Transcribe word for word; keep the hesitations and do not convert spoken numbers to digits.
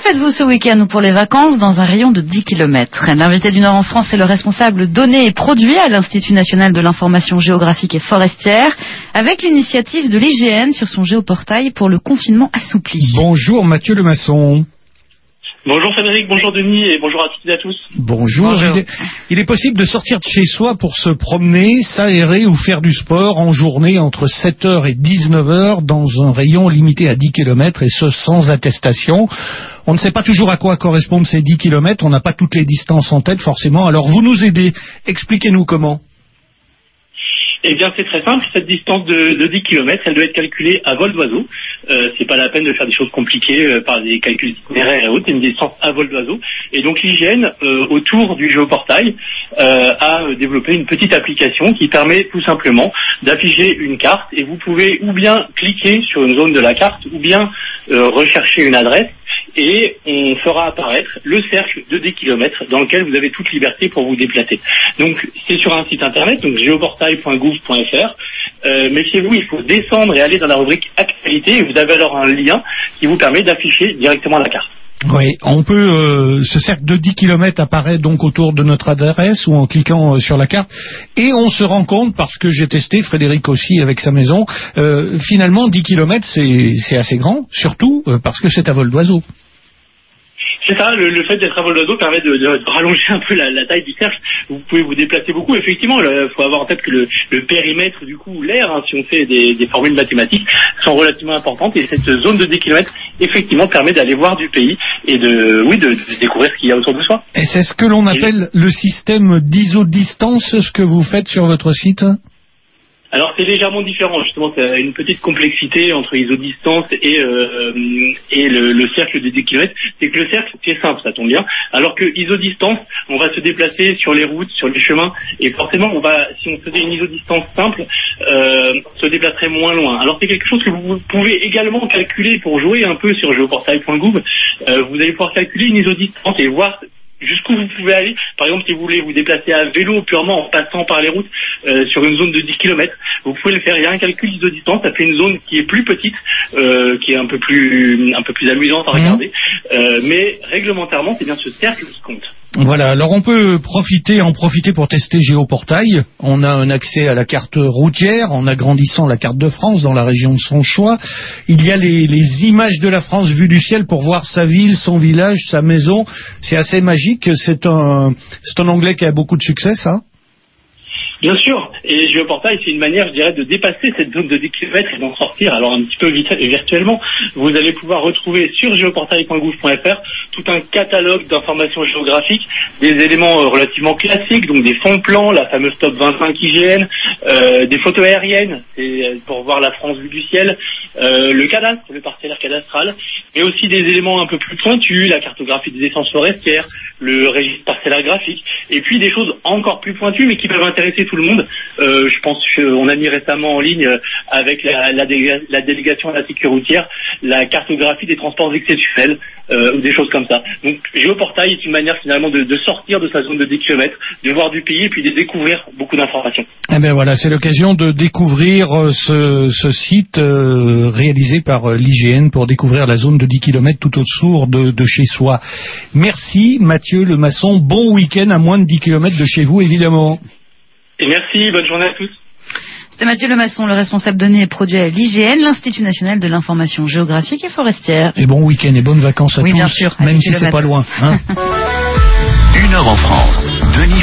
faites-vous ce week-end ou pour les vacances dans un rayon de dix kilomètres? L'invité du Nord en France est le responsable données et produits à l'Institut national de l'information géographique et forestière, avec l'initiative de l'I G N sur son géoportail pour le confinement assoupli. Bonjour Mathieu Lemasson. Bonjour Frédéric, bonjour Denis et bonjour à toutes et à tous. Bonjour. Bonjour. Il, est, il est possible de sortir de chez soi pour se promener, s'aérer ou faire du sport en journée entre sept heures et dix-neuf heures dans un rayon limité à dix kilomètres et ce sans attestation. On ne sait pas toujours à quoi correspondent ces dix kilomètres, on n'a pas toutes les distances en tête forcément. Alors vous nous aidez, expliquez-nous comment. Eh bien, c'est très simple. Cette distance de, de dix kilomètres, elle doit être calculée à vol d'oiseau. Euh, c'est pas la peine de faire des choses compliquées euh, par des calculs itinéraires et autres. C'est une distance à vol d'oiseau. Et donc, l'I G N, euh, autour du géoportail, euh, a développé une petite application qui permet tout simplement d'afficher une carte. Et vous pouvez ou bien cliquer sur une zone de la carte, ou bien euh, rechercher une adresse. Et on fera apparaître le cercle de dix kilomètres dans lequel vous avez toute liberté pour vous déplacer. Donc, c'est sur un site internet, donc géoportail point gouv point f r. Euh, méfiez-vous, il faut descendre et aller dans la rubrique actualité. Et vous avez alors un lien qui vous permet d'afficher directement la carte. Oui, on peut. Euh, ce cercle de dix kilomètres apparaît donc autour de notre adresse ou en cliquant euh, sur la carte, et on se rend compte, parce que j'ai testé, Frédéric aussi avec sa maison, euh, finalement dix kilomètres c'est, c'est assez grand, surtout euh, parce que c'est à vol d'oiseau. C'est ça, le, le fait d'être à vol d'oiseau permet de, de, de rallonger un peu la, la taille du cercle. Vous pouvez vous déplacer beaucoup. Effectivement, il faut avoir en tête que le, le périmètre, du coup, l'air, hein, si on fait des, des formules mathématiques, sont relativement importantes. Et cette zone de dix kilomètres, effectivement, permet d'aller voir du pays et de, oui, de, de découvrir ce qu'il y a autour de soi. Et c'est ce que l'on appelle et... le système d'isodistance, ce que vous faites sur votre site ? Alors c'est légèrement différent, justement, c'est une petite complexité entre isodistance et, euh, et le, le cercle de dix kilomètres. C'est que le cercle, c'est simple, ça tombe bien, alors que isodistance, on va se déplacer sur les routes, sur les chemins, et forcément, on va, si on faisait une isodistance simple, euh, se déplacerait moins loin. Alors c'est quelque chose que vous pouvez également calculer pour jouer un peu sur géoportail point gouv. Euh, vous allez pouvoir calculer une isodistance et voir jusqu'où vous pouvez aller. Par exemple, si vous voulez vous déplacer à vélo purement en passant par les routes euh, sur une zone de dix kilomètres, vous pouvez le faire. Il y a un calcul d'isodistance, ça fait une zone qui est plus petite, euh, qui est un peu plus un peu plus amusante à regarder. Mmh. Euh, mais réglementairement, c'est bien ce cercle qui compte. Voilà, alors on peut profiter, en profiter pour tester Géoportail. On a un accès à la carte routière en agrandissant la carte de France dans la région de son choix. Il y a les, les images de la France vues du ciel pour voir sa ville, son village, sa maison. C'est assez magique, c'est un, c'est un onglet qui a beaucoup de succès, ça. Bien sûr, et Géoportail, c'est une manière, je dirais, de dépasser cette zone de dix kilomètres et d'en sortir. Alors un petit peu virtuellement, vous allez pouvoir retrouver sur géoportail point gouv point f r tout un catalogue d'informations géographiques, des éléments relativement classiques, donc des fonds de plan, la fameuse top vingt-cinq I G N, euh, des photos aériennes, c'est pour voir la France vue du ciel, euh, le cadastre, le parcellaire cadastral, mais aussi des éléments un peu plus pointus, la cartographie des essences forestières, le registre parcellaire graphique, et puis des choses encore plus pointues, mais qui peuvent intéresser tout le monde. Euh, je pense qu'on a mis récemment en ligne euh, avec la, la, déléga- la délégation à la sécurité routière la cartographie des transports exceptionnels euh, ou des choses comme ça. Donc Géoportail est une manière finalement de, de sortir de sa zone de dix kilomètres, de voir du pays et puis de découvrir beaucoup d'informations. Eh bien voilà, c'est l'occasion de découvrir ce, ce site euh, réalisé par l'I G N pour découvrir la zone de dix kilomètres tout autour de, de chez soi. Merci Mathieu Lemasson, bon week-end à moins de dix kilomètres de chez vous évidemment. Et merci, bonne journée à tous. C'était Mathieu Lemasson, le responsable données et produits à l'I G N, l'Institut national de l'information géographique et forestière. Et bon week-end et bonnes vacances à oui, tous, bien sûr, même si c'est pas loin. Hein. Une heure en France. Denis